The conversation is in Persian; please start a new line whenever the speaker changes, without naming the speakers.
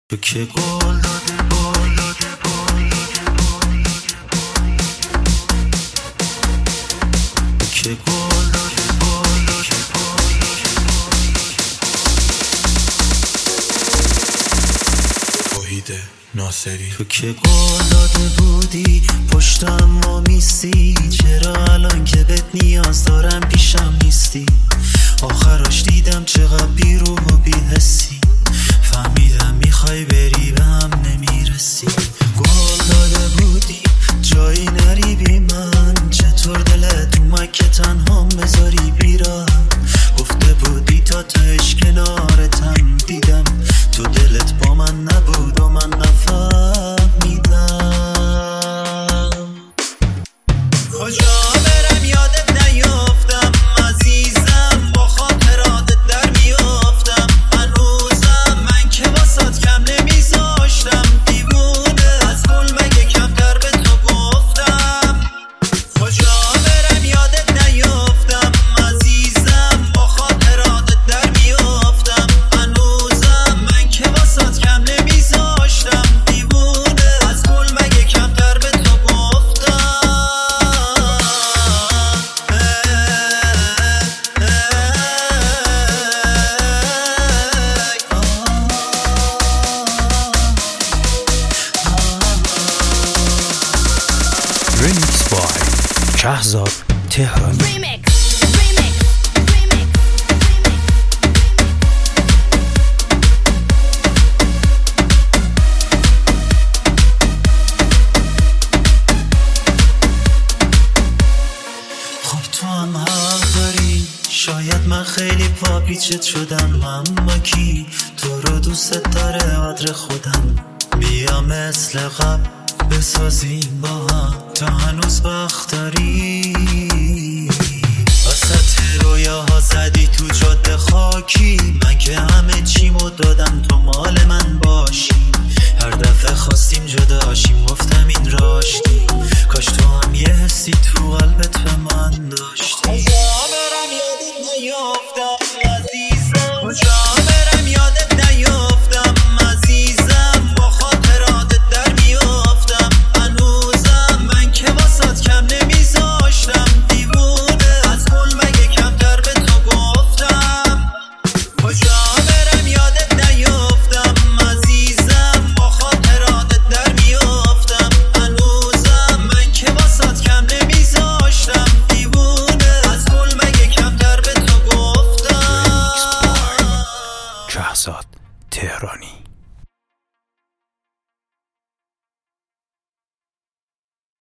تو که قول داده ناصری تو که قول داده بودی پشتم ما میستی، چرا الان که بهت نیاز دارم پیشم نیستی؟ آخراش دیدم چقدر بی روح و بی حسی، فهمیدم میخوای بری به هم نمیرسی. قول داده بودی جایی نری بی من، چطور دلت اومد که تنها بذاری بیرم؟ گفته بودی تا تهش کنارتم، دیدم تو دلت با من نبود و من نفهمیدم. کجا برم یادت نیافتم عزیزم، با خاطراتت در میافتم هنوزم، من که واسات کم نمیذاشتم دیوونه، از گل مگه کمتر به تو گفتم. کجا برم یادت نیافتم عزیزم، با خاطراتت در میافتم هنوزم، من که واسات کم نمیذاشتم دیوونه، از گل مگه کمتر به تو گفتم.
Remix by شهزاد تهرانی.
خب تو هم حق داری، شاید من خیلی پاپیچت شدم، اما کی تو رو دوست داره قدر خودم. بیا مثل قبل بسازیم با هم، تا هنوز وقت داری. وسط رویاها زدی تو جاده خاکی، من که همه چیمو دادم تو مال من باشی. هر دفعه خواستیم جداشیم گفتم این راشتی، کاش تو هم یه حسی تو قلبت به من داشتی. کجا برم یادت نیافتم عزیزم، کجا برم یادت نیافتم عزیزم، با خاطراتت در میافتم هنوزم، من که واسات کم نمیذاشتم دیوونه، از گل مگه کمتر به تو گفتم. کجا برم یادت نیافتم عزیزم، با خاطراتت در میافتم هنوزم، من که واسات کم نمیذاشتم دیوونه، از گل مگه کمتر به تو گفتم.
شهزاد تهرانی.